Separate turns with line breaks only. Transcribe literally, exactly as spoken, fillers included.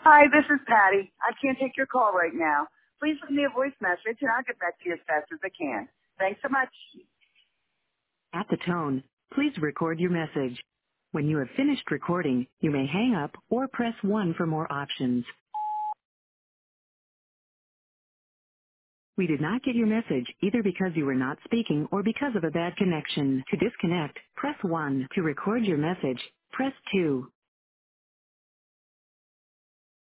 Hi, this is Patty. I can't take your call right now. Please leave me a voice message and I'll get back to you as fast as I can. Thanks so much.
At the tone, please record your message. When you have finished recording, you may hang up or press one for more options. We did not get your message either because you were not speaking or because of a bad connection. To disconnect, press one. To record your message, press two.